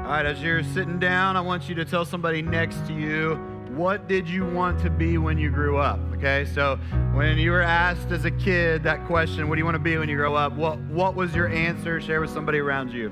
All right, as you're sitting down, I want you to tell somebody next to you, what did you want to be when you grew up? Okay, so when you were asked as a kid that question, what do you want to be when you grow up? What was your answer? Share with somebody around you.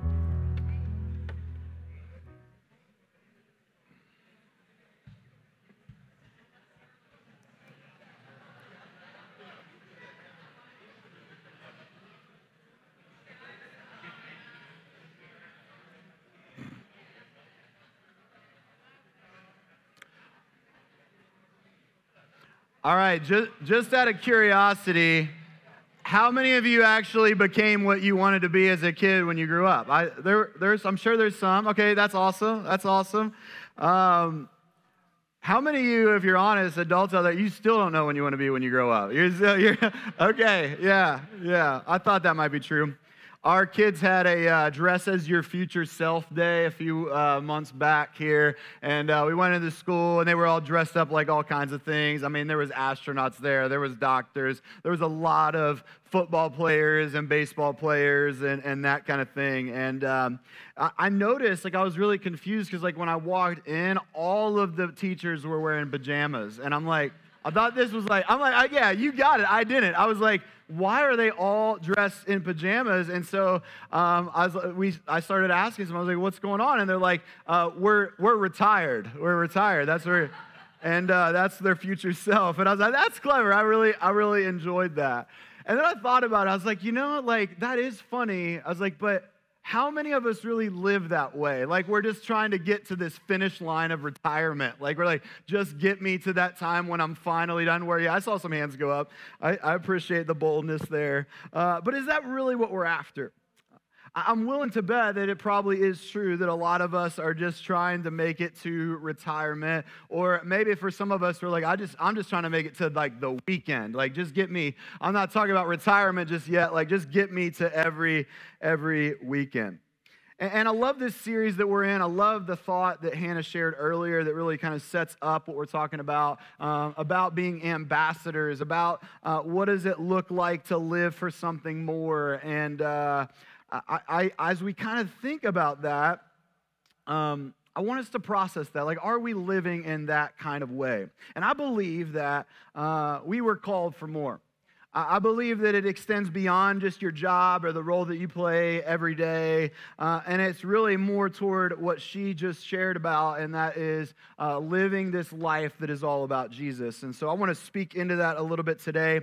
All right, just out of curiosity, how many of you actually became what you wanted to be as a kid when you grew up? I'm sure there's some. Okay, that's awesome. That's awesome. How many of you, if you're honest, adults out there, you still don't know when you want to be when you grow up? Okay, yeah. I thought that might be true. Our kids had a Dress as Your Future Self day a few months back here, and we went into school, and they were all dressed up like all kinds of things. I mean, there was astronauts there was doctors, there was a lot of football players and baseball players and that kind of thing. And I noticed, I was really confused because, when I walked in, all of the teachers were wearing pajamas, and I thought this was yeah, you got it. I didn't. I was like, why are they all dressed in pajamas? And so I started asking them. I was like, what's going on? And they're like, we're retired. We're retired. That's their future self. And I was like, that's clever. I really enjoyed that. And then I thought about it. I was like, that is funny. I was like, but how many of us really live that way? We're just trying to get to this finish line of retirement. We're like, just get me to that time when I'm finally done. Where, yeah, I saw some hands go up. I appreciate the boldness there. But is that really what we're after? I'm willing to bet that it probably is true that a lot of us are just trying to make it to retirement. Or maybe for some of us, we're like, I'm just trying to make it to the weekend. Just get me. I'm not talking about retirement just yet. Just get me to every weekend. And I love this series that we're in. I love the thought that Hannah shared earlier that really kind of sets up what we're talking about being ambassadors, about what does it look like to live for something more. And I as we kind of think about that, I want us to process that. Are we living in that kind of way? And I believe that we were called for more. I believe that it extends beyond just your job or the role that you play every day, and it's really more toward what she just shared about, and that is living this life that is all about Jesus. And so I want to speak into that a little bit today.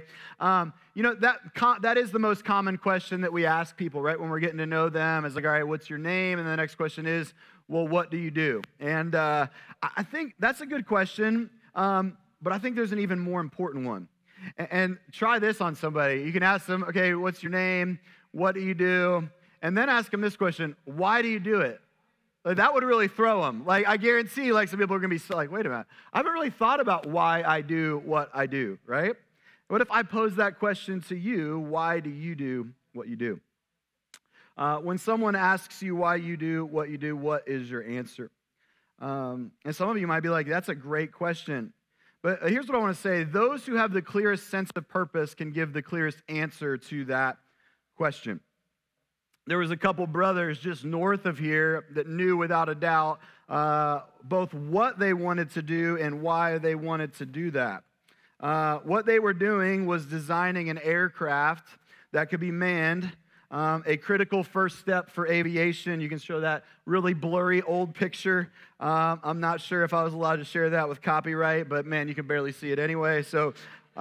That is the most common question that we ask people, right, when we're getting to know them. Is all right, what's your name? And the next question is, well, what do you do? And I think that's a good question, but I think there's an even more important one. And try this on somebody. You can ask them, okay, what's your name? What do you do? And then ask them this question, why do you do it? That would really throw them. I guarantee, some people are going to be wait a minute. I haven't really thought about why I do what I do, right? What if I pose that question to you, why do you do what you do? When someone asks you why you do, what is your answer? And some of you might be like, that's a great question. But here's what I want to say. Those who have the clearest sense of purpose can give the clearest answer to that question. There was a couple brothers just north of here that knew without a doubt both what they wanted to do and why they wanted to do that. What they were doing was designing an aircraft that could be manned, a critical first step for aviation. You can show that really blurry old picture. I'm not sure if I was allowed to share that with copyright, but man, you can barely see it anyway. So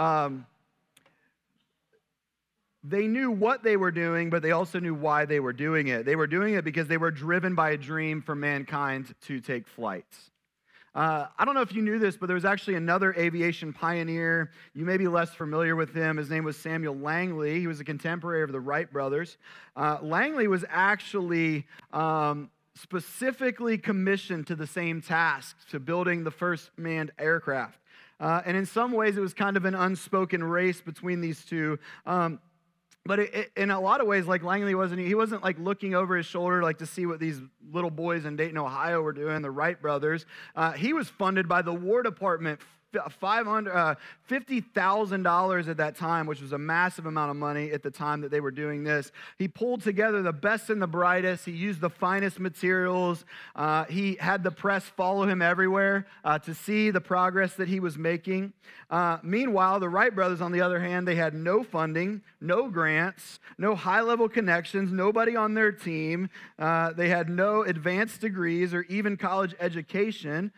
they knew what they were doing, but they also knew why they were doing it. They were doing it because they were driven by a dream for mankind to take flight. I don't know if you knew this, but there was actually another aviation pioneer. You may be less familiar with him. His name was Samuel Langley. He was a contemporary of the Wright brothers. Langley was actually specifically commissioned to the same task, to building the first manned aircraft. And in some ways, it was kind of an unspoken race between these two. But in a lot of ways, Langley wasn't looking over his shoulder to see what these little boys in Dayton, Ohio were doing, the Wright brothers. He was funded by the War Department $50,000 at that time, which was a massive amount of money at the time that they were doing this. He pulled together the best and the brightest. He used the finest materials. He had the press follow him everywhere to see the progress that he was making. Meanwhile, the Wright brothers, on the other hand, they had no funding, no grants, no high-level connections, nobody on their team. They had no advanced degrees or even college education.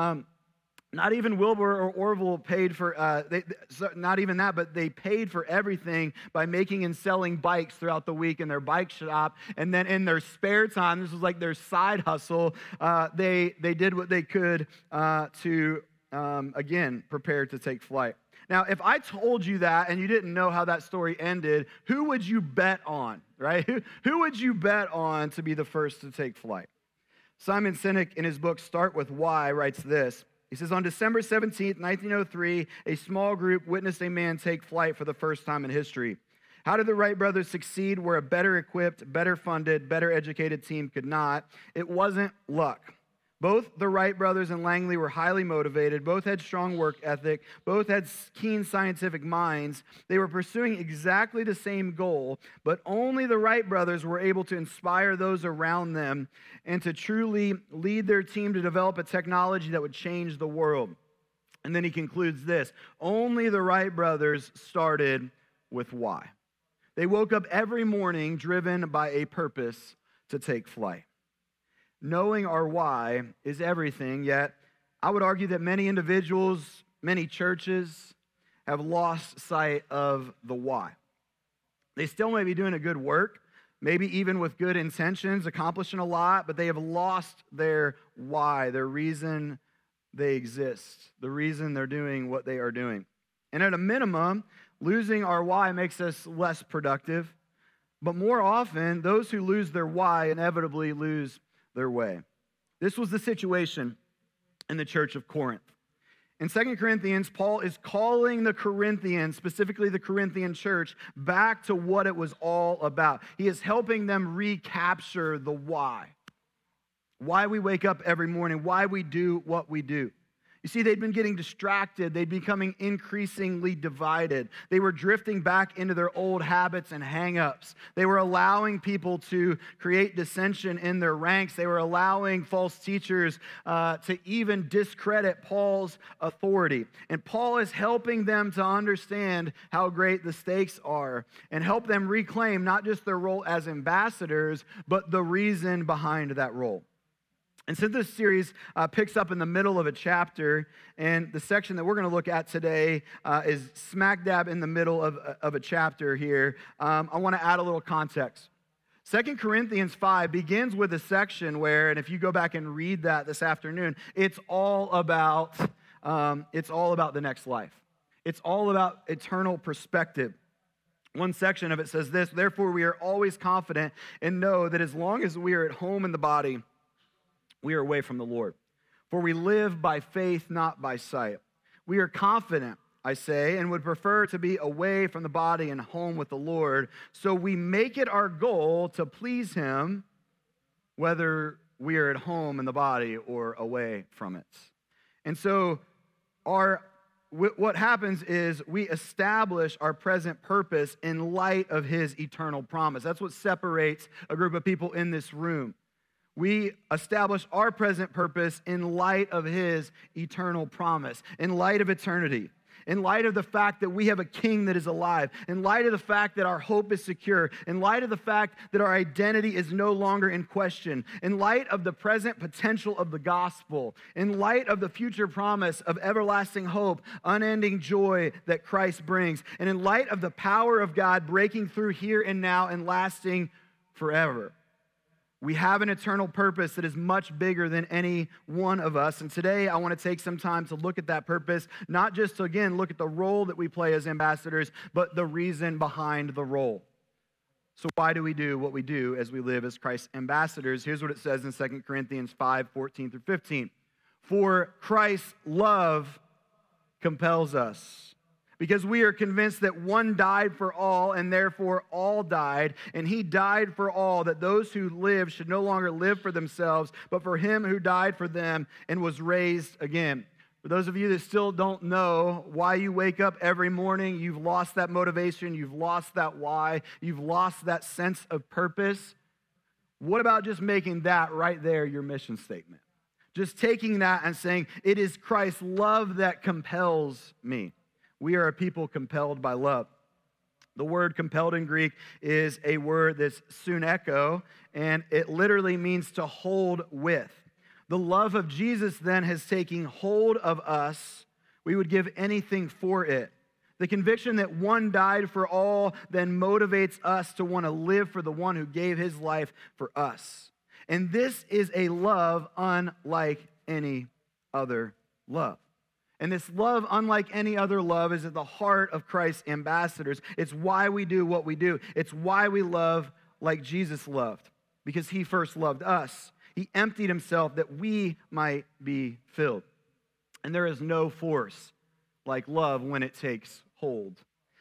Not even Wilbur or Orville paid for, not even that, but they paid for everything by making and selling bikes throughout the week in their bike shop. And then in their spare time, this was like their side hustle, they did what they could to, again, prepare to take flight. Now, if I told you that and you didn't know how that story ended, who would you bet on, right? Who would you bet on to be the first to take flight? Simon Sinek, in his book Start With Why, writes this. He says, on December 17th, 1903, a small group witnessed a man take flight for the first time in history. How did the Wright brothers succeed where a better equipped, better funded, better educated team could not? It wasn't luck. Both the Wright brothers and Langley were highly motivated. Both had strong work ethic. Both had keen scientific minds. They were pursuing exactly the same goal, but only the Wright brothers were able to inspire those around them and to truly lead their team to develop a technology that would change the world. And then he concludes this: only the Wright brothers started with why. They woke up every morning driven by a purpose to take flight. Knowing our why is everything, yet I would argue that many individuals, many churches have lost sight of the why. They still may be doing a good work, maybe even with good intentions, accomplishing a lot, but they have lost their why, their reason they exist, the reason they're doing what they are doing. And at a minimum, losing our why makes us less productive, but more often, those who lose their why inevitably lose their way. This was the situation in the church of Corinth. In 2 Corinthians, Paul is calling the Corinthians, specifically the Corinthian church, back to what it was all about. He is helping them recapture the why. Why we wake up every morning, why we do what we do. You see, they'd been getting distracted. They'd been becoming increasingly divided. They were drifting back into their old habits and hang-ups. They were allowing people to create dissension in their ranks. They were allowing false teachers to even discredit Paul's authority. And Paul is helping them to understand how great the stakes are and help them reclaim not just their role as ambassadors, but the reason behind that role. And since this series picks up in the middle of a chapter, and the section that we're going to look at today is smack dab in the middle of a chapter here, I want to add a little context. 2 Corinthians 5 begins with a section where, and if you go back and read that this afternoon, it's all about the next life. It's all about eternal perspective. One section of it says this: therefore we are always confident and know that as long as we are at home in the body, we are away from the Lord. For we live by faith, not by sight. We are confident, I say, and would prefer to be away from the body and home with the Lord. So we make it our goal to please Him, whether we are at home in the body or away from it. And so what happens is we establish our present purpose in light of His eternal promise. That's what separates a group of people in this room. We establish our present purpose in light of His eternal promise, in light of eternity, in light of the fact that we have a King that is alive, in light of the fact that our hope is secure, in light of the fact that our identity is no longer in question, in light of the present potential of the gospel, in light of the future promise of everlasting hope, unending joy that Christ brings, and in light of the power of God breaking through here and now and lasting forever. We have an eternal purpose that is much bigger than any one of us. And today I want to take some time to look at that purpose, not just to, again, look at the role that we play as ambassadors, but the reason behind the role. So why do we do what we do as we live as Christ's ambassadors? Here's what it says in 2 Corinthians 5, 14 through 15. For Christ's love compels us, because we are convinced that one died for all, and therefore all died, and He died for all, that those who live should no longer live for themselves, but for Him who died for them and was raised again. For those of you that still don't know why you wake up every morning, you've lost that motivation, you've lost that why, you've lost that sense of purpose. What about just making that right there your mission statement? Just taking that and saying, it is Christ's love that compels me. We are a people compelled by love. The word compelled in Greek is a word that's suneko, and it literally means to hold with. The love of Jesus then has taken hold of us. We would give anything for it. The conviction that one died for all then motivates us to want to live for the one who gave his life for us. And this is a love unlike any other love. And this love, unlike any other love, is at the heart of Christ's ambassadors. It's why we do what we do. It's why we love like Jesus loved, because he first loved us. He emptied himself that we might be filled. And there is no force like love when it takes hold.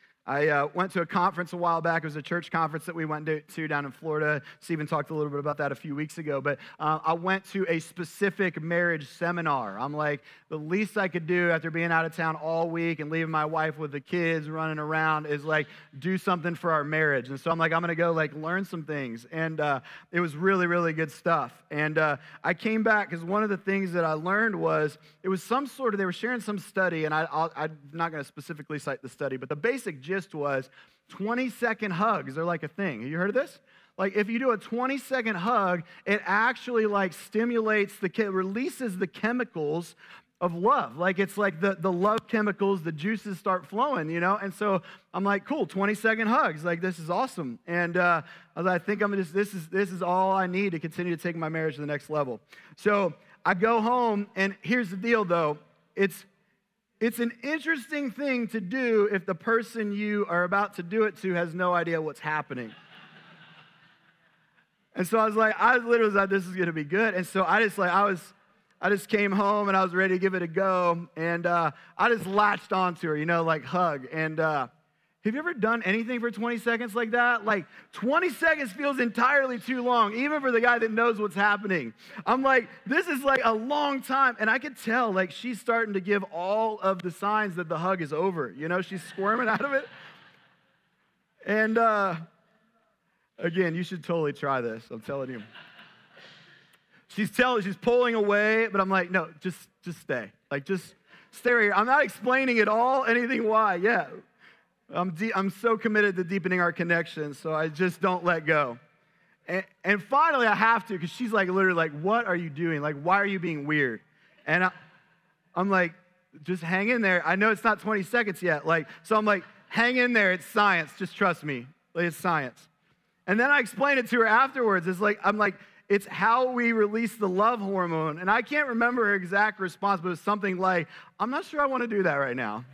I went to a conference a while back. It was a church conference that we went to down in Florida. Stephen talked a little bit about that a few weeks ago. But I went to a specific marriage seminar. I'm like, the least I could do after being out of town all week and leaving my wife with the kids running around is like do something for our marriage. And so I'm like, I'm going to go like learn some things. And it was really, really good stuff. And I came back because one of the things that I learned was it was some sort of, they were sharing some study. And I'm not going to specifically cite the study, but the basic gist was 20-second hugs are like a thing. Have you heard of this? Like if you do a 20-second hug, it actually like stimulates releases the chemicals of love. Like it's like the love chemicals, the juices start flowing, you know? And so I'm like, cool, 20-second hugs. Like this is awesome. And I think this is all I need to continue to take my marriage to the next level. So I go home, and here's the deal though. It's an interesting thing to do if the person you are about to do it to has no idea what's happening. And so I literally was like, this is going to be good. And so I just came home and I was ready to give it a go. And I just latched onto her, you know, like hug. And have you ever done anything for 20 seconds like that? Like 20 seconds feels entirely too long, even for the guy that knows what's happening. I'm like, this is like a long time. And I could tell like she's starting to give all of the signs that the hug is over. You know, she's squirming out of it. And again, you should totally try this. I'm telling you. She's pulling away, but I'm like, no, just stay. Like, just stay right here. I'm not explaining at all anything why. Yeah. I'm so committed to deepening our connection, so I just don't let go. And finally, I have to, because she's like literally like, what are you doing? Like, why are you being weird? And I'm like, just hang in there. I know it's not 20 seconds yet. Like, so I'm like, hang in there. It's science. Just trust me. Like, it's science. And then I explained it to her afterwards. I'm like, it's how we release the love hormone. And I can't remember her exact response, but it was something like, I'm not sure I want to do that right now.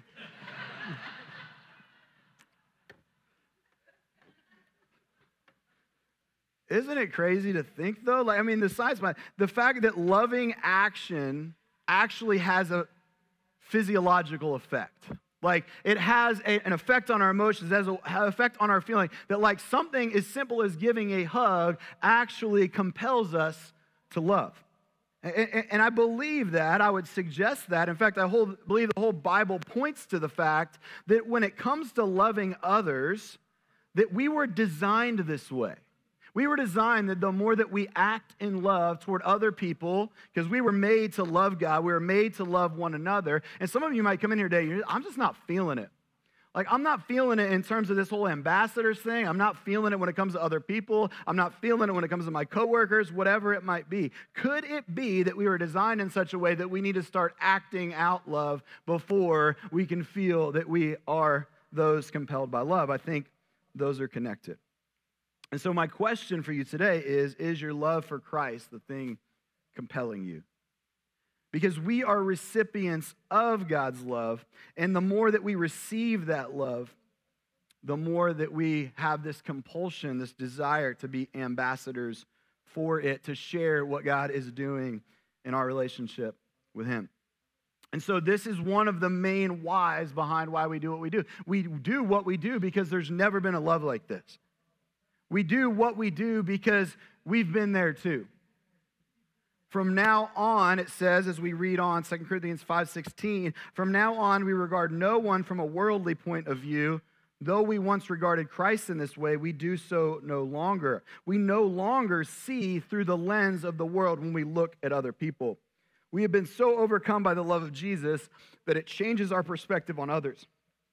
Isn't it crazy to think, though? Like, I mean, the science behind the fact that loving action actually has a physiological effect. Like, it has an effect on our emotions, it has an effect on our feeling, that like something as simple as giving a hug actually compels us to love. And I believe that, I would suggest that. In fact, believe the whole Bible points to the fact that when it comes to loving others, that we were designed this way. We were designed that the more that we act in love toward other people, because we were made to love God, we were made to love one another. And some of you might come in here today, I'm just not feeling it. Like, I'm not feeling it in terms of this whole ambassadors thing. I'm not feeling it when it comes to other people. I'm not feeling it when it comes to my coworkers, whatever it might be. Could it be that we were designed in such a way that we need to start acting out love before we can feel that we are those compelled by love? I think those are connected. And so my question for you today is your love for Christ the thing compelling you? Because we are recipients of God's love, and the more that we receive that love, the more that we have this compulsion, this desire to be ambassadors for it, to share what God is doing in our relationship with Him. And so this is one of the main whys behind why we do what we do. We do what we do because there's never been a love like this. We do what we do because we've been there too. From now on, it says, as we read on 2 Corinthians 5:16, from now on we regard no one from a worldly point of view. Though we once regarded Christ in this way, we do so no longer. We no longer see through the lens of the world when we look at other people. We have been so overcome by the love of Jesus that it changes our perspective on others.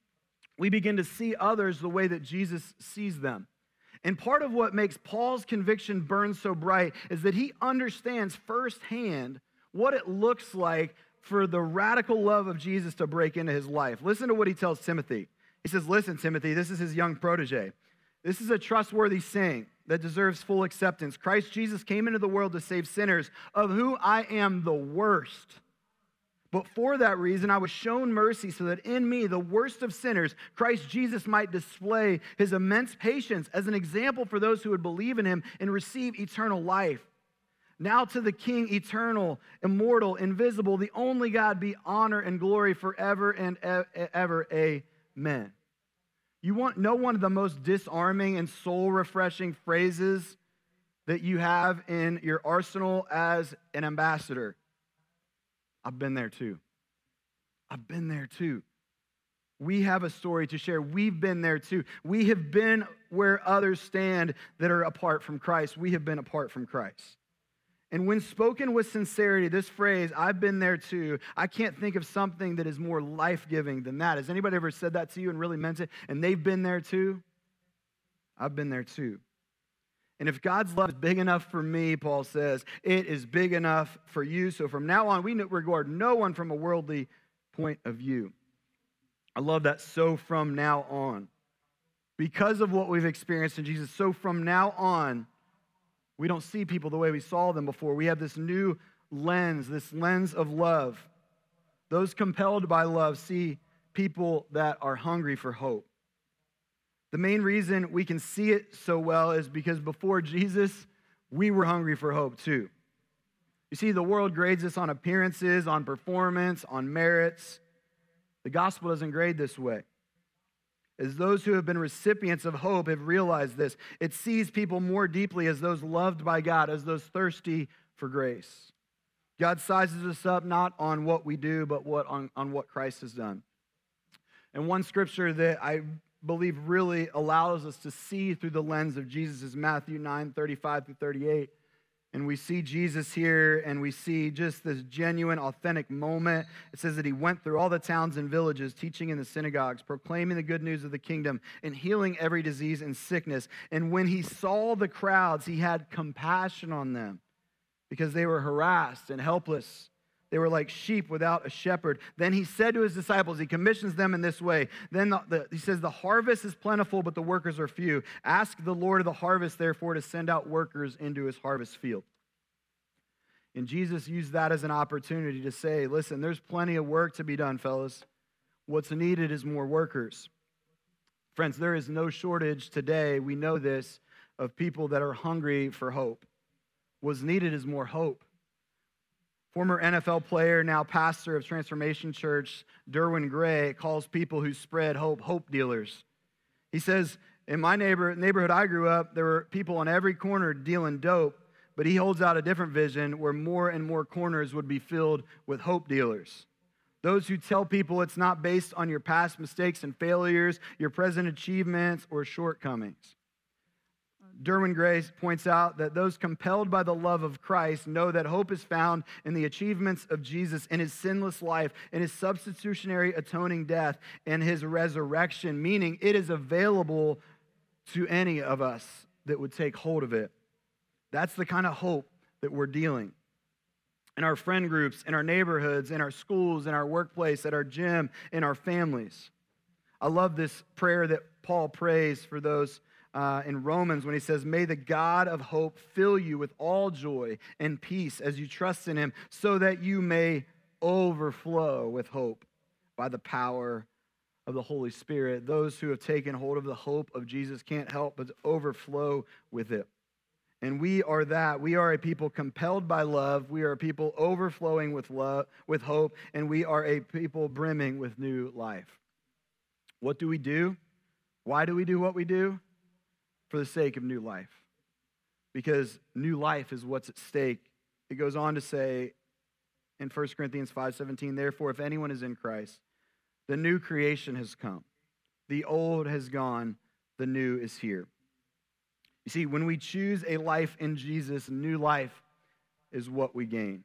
We begin to see others the way that Jesus sees them. And part of what makes Paul's conviction burn so bright is that he understands firsthand what it looks like for the radical love of Jesus to break into his life. Listen to what he tells Timothy. He says, listen, Timothy, this is his young protege. This is a trustworthy saying that deserves full acceptance. Christ Jesus came into the world to save sinners, of whom I am the worst. But for that reason, I was shown mercy so that in me, the worst of sinners, Christ Jesus might display his immense patience as an example for those who would believe in him and receive eternal life. Now to the King, eternal, immortal, invisible, the only God, be honor and glory forever and ever. Amen. You want know one of the most disarming and soul-refreshing phrases that you have in your arsenal as an ambassador? I've been there too. I've been there too. We have a story to share. We've been there too. We have been where others stand that are apart from Christ. We have been apart from Christ. And when spoken with sincerity, this phrase, I've been there too, I can't think of something that is more life-giving than that. Has anybody ever said that to you and really meant it? And they've been there too? I've been there too. And if God's love is big enough for me, Paul says, it is big enough for you. So from now on, we regard no one from a worldly point of view. I love that, so from now on. Because of what we've experienced in Jesus, so from now on, we don't see people the way we saw them before. We have this new lens, this lens of love. Those compelled by love see people that are hungry for hope. The main reason we can see it so well is because before Jesus, we were hungry for hope too. You see, the world grades us on appearances, on performance, on merits. The gospel doesn't grade this way. As those who have been recipients of hope have realized this, it sees people more deeply as those loved by God, as those thirsty for grace. God sizes us up not on what we do, but on what Christ has done. And one scripture that I believe really allows us to see through the lens of Jesus is Matthew 9:35-38. And we see Jesus here, and we see just this genuine, authentic moment. It says that he went through all the towns and villages, teaching in the synagogues, proclaiming the good news of the kingdom, and healing every disease and sickness. And when he saw the crowds, he had compassion on them because they were harassed and helpless. They were like sheep without a shepherd. Then he said to his disciples, he commissions them in this way. Then he says, the harvest is plentiful, but the workers are few. Ask the Lord of the harvest, therefore, to send out workers into his harvest field. And Jesus used that as an opportunity to say, listen, there's plenty of work to be done, fellas. What's needed is more workers. Friends, there is no shortage today, we know this, of people that are hungry for hope. What's needed is more hope. Former NFL player, now pastor of Transformation Church, Derwin Gray, calls people who spread hope, hope dealers. He says, in my neighborhood I grew up, there were people on every corner dealing dope, but he holds out a different vision where more and more corners would be filled with hope dealers. Those who tell people it's not based on your past mistakes and failures, your present achievements, or shortcomings. Derwin Gray points out that those compelled by the love of Christ know that hope is found in the achievements of Jesus, in his sinless life, in his substitutionary atoning death, and his resurrection, meaning it is available to any of us that would take hold of it. That's the kind of hope that we're dealing. In our friend groups, in our neighborhoods, in our schools, in our workplace, at our gym, in our families. I love this prayer that Paul prays for those in Romans when he says, may the God of hope fill you with all joy and peace as you trust in him, so that you may overflow with hope by the power of the Holy Spirit. Those who have taken hold of the hope of Jesus can't help but overflow with it. And we are that. We are a people compelled by love. We are a people overflowing with love, with hope, and we are a people brimming with new life. What do we do? Why do we do what we do? For the sake of new life. Because new life is what's at stake it goes on to say in 1 Corinthians 5:17, therefore, if anyone is in Christ, the new creation has come. The old has gone, the new is here. You see, when we choose a life in Jesus, new life is what we gain.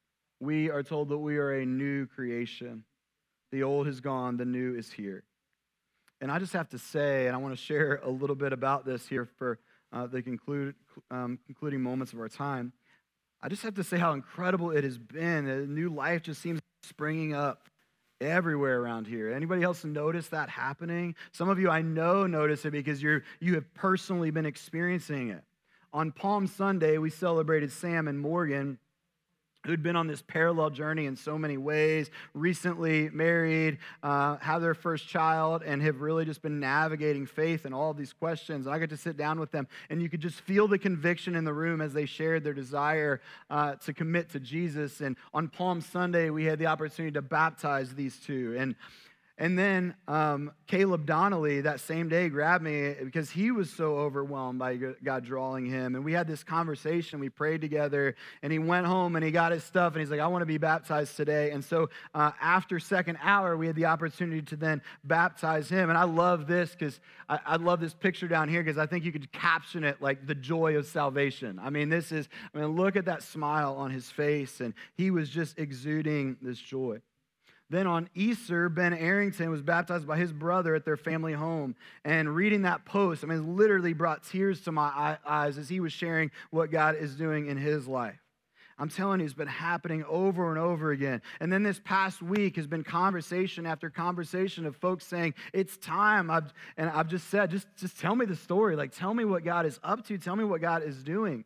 We are told that we are a new creation. The old has gone, the new is here. And I just have to say, and I want to share a little bit about this here for the concluding moments of our time. I just have to say how incredible it has been. A new life just seems springing up everywhere around here. Anybody else notice that happening? Some of you I know notice it because you have personally been experiencing it. On Palm Sunday, we celebrated Sam and Morgan, who'd been on this parallel journey in so many ways, recently married, have their first child, and have really just been navigating faith and all of these questions. And I got to sit down with them, and you could just feel the conviction in the room as they shared their desire to commit to Jesus. And on Palm Sunday, we had the opportunity to baptize these two. And then Caleb Donnelly that same day grabbed me because he was so overwhelmed by God drawing him. And we had this conversation. We prayed together. And he went home and he got his stuff. And he's like, I want to be baptized today. And so after second hour, we had the opportunity to then baptize him. And I love this because I love this picture down here because I think you could caption it like the joy of salvation. I mean, look at that smile on his face. And he was just exuding this joy. Then on Easter, Ben Arrington was baptized by his brother at their family home. And reading that post, it literally brought tears to my eyes as he was sharing what God is doing in his life. I'm telling you, it's been happening over and over again. And then this past week has been conversation after conversation of folks saying, it's time. I've just said, just tell me the story. Like, tell me what God is up to. Tell me what God is doing.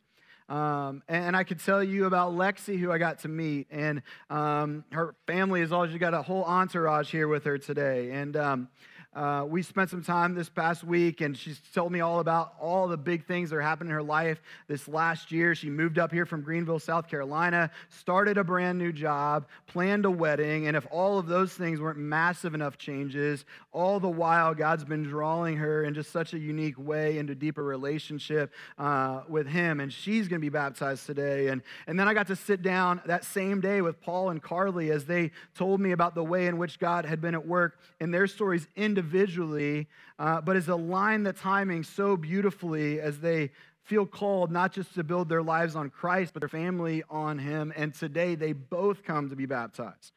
And I could tell you about Lexi, who I got to meet, and her family is all, she got a whole entourage here with her today. And we spent some time this past week, and she's told me all about all the big things that are happening in her life this last year. She moved up here from Greenville, South Carolina, started a brand new job, planned a wedding, and if all of those things weren't massive enough changes, all the while God's been drawing her in just such a unique way into deeper relationship with Him, and she's going to be baptized today. And then I got to sit down that same day with Paul and Carly as they told me about the way in which God had been at work in their stories individually, but has aligned the timing so beautifully as they feel called not just to build their lives on Christ, but their family on Him. And today they both come to be baptized.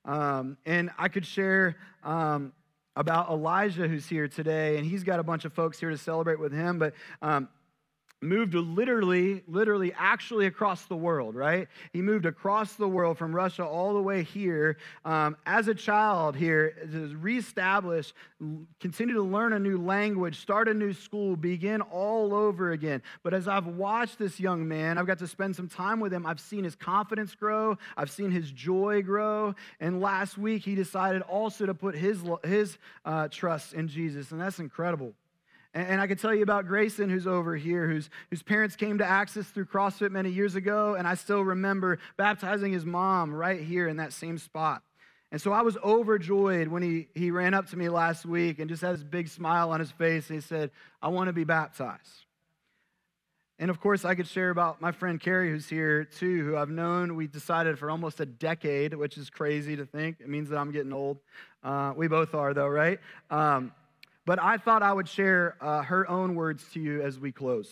And I could share about Elijah, who's here today, and he's got a bunch of folks here to celebrate with him, but moved to literally actually across the world, right? He moved across the world from Russia all the way here as a child here to reestablish, continue to learn a new language, start a new school, begin all over again. But as I've watched this young man, I've got to spend some time with him. I've seen his confidence grow. I've seen his joy grow. And last week, he decided also to put his trust in Jesus, and that's incredible. And I can tell you about Grayson, who's over here, whose parents came to Access through CrossFit many years ago, and I still remember baptizing his mom right here in that same spot. And so I was overjoyed when he ran up to me last week and just had this big smile on his face, and he said, I want to be baptized. And of course, I could share about my friend Carrie, who's here too, who I've known, we decided for almost a decade, which is crazy to think. It means that I'm getting old. We both are though, right? But I thought I would share her own words to you as we close.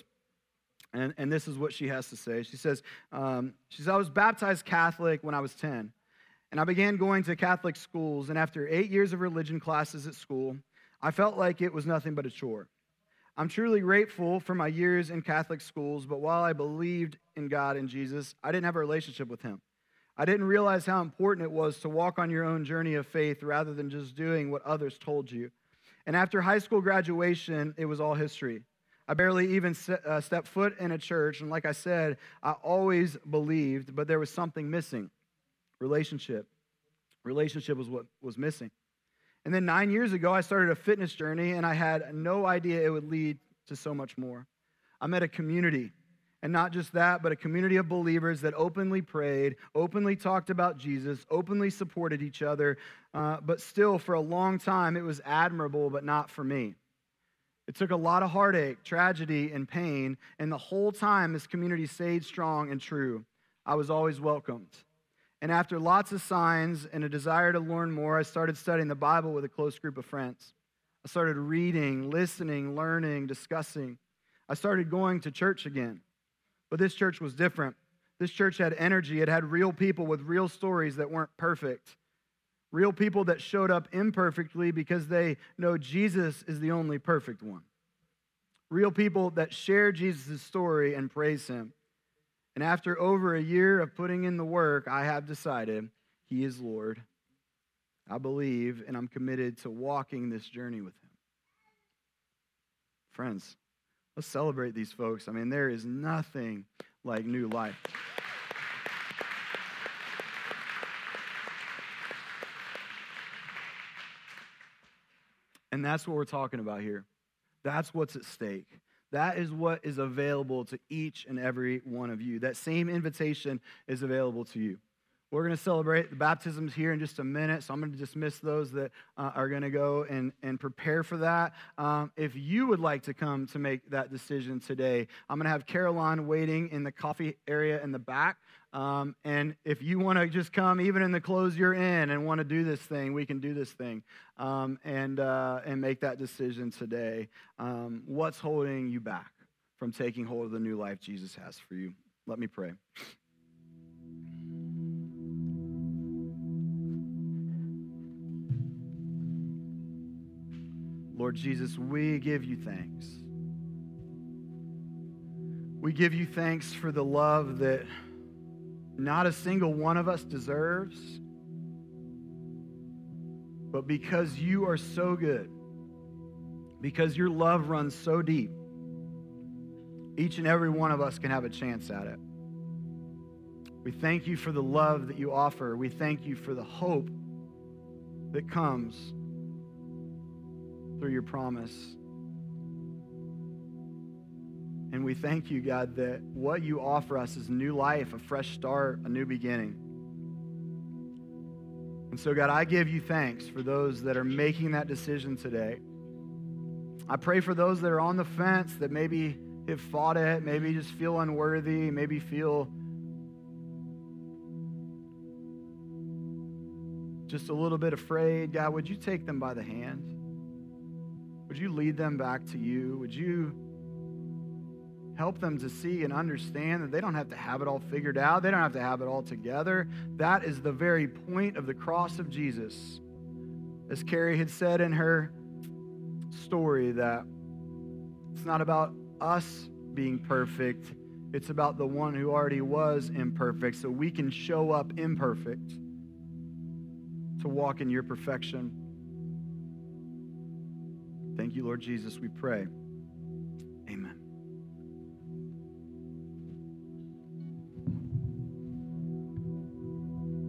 And this is what she has to say. She says, I was baptized Catholic when I was 10. And I began going to Catholic schools. And after 8 years of religion classes at school, I felt like it was nothing but a chore. I'm truly grateful for my years in Catholic schools. But while I believed in God and Jesus, I didn't have a relationship with Him. I didn't realize how important it was to walk on your own journey of faith rather than just doing what others told you. And after high school graduation, it was all history. I barely even stepped foot in a church. And like I said, I always believed, but there was something missing. Relationship. Relationship was what was missing. And then 9 years ago, I started a fitness journey, and I had no idea it would lead to so much more. I met a community. And not just that, but a community of believers that openly prayed, openly talked about Jesus, openly supported each other. But still, for a long time, it was admirable, but not for me. It took a lot of heartache, tragedy, and pain. And the whole time, this community stayed strong and true. I was always welcomed. And after lots of signs and a desire to learn more, I started studying the Bible with a close group of friends. I started reading, listening, learning, discussing. I started going to church again. But this church was different. This church had energy. It had real people with real stories that weren't perfect. Real people that showed up imperfectly because they know Jesus is the only perfect one. Real people that share Jesus' story and praise him. And after over a year of putting in the work, I have decided he is Lord. I believe and I'm committed to walking this journey with him. Friends, let's celebrate these folks. I mean, there is nothing like new life. And that's what we're talking about here. That's what's at stake. That is what is available to each and every one of you. That same invitation is available to you. We're going to celebrate the baptisms here in just a minute, so I'm going to dismiss those that are going to go and prepare for that. If you would like to come to make that decision today, I'm going to have Caroline waiting in the coffee area in the back. And if you want to just come, even in the clothes you're in, and want to do this thing, we can do this thing and make that decision today. What's holding you back from taking hold of the new life Jesus has for you? Let me pray. Lord Jesus, we give you thanks. We give you thanks for the love that not a single one of us deserves, but because you are so good, because your love runs so deep, each and every one of us can have a chance at it. We thank you for the love that you offer. We thank you for the hope that comes through your promise. And we thank you, God, that what you offer us is new life, a fresh start, a new beginning. And so, God, I give you thanks for those that are making that decision today. I pray for those that are on the fence, that maybe have fought it, maybe just feel unworthy, maybe feel just a little bit afraid. God, would you take them by the hand? Would you lead them back to you? Would you help them to see and understand that they don't have to have it all figured out. They don't have to have it all together. That is the very point of the cross of Jesus. As Carrie had said in her story, that it's not about us being perfect. It's about the one who already was imperfect, so we can show up imperfect to walk in your perfection. Thank you, Lord Jesus, we pray. Amen.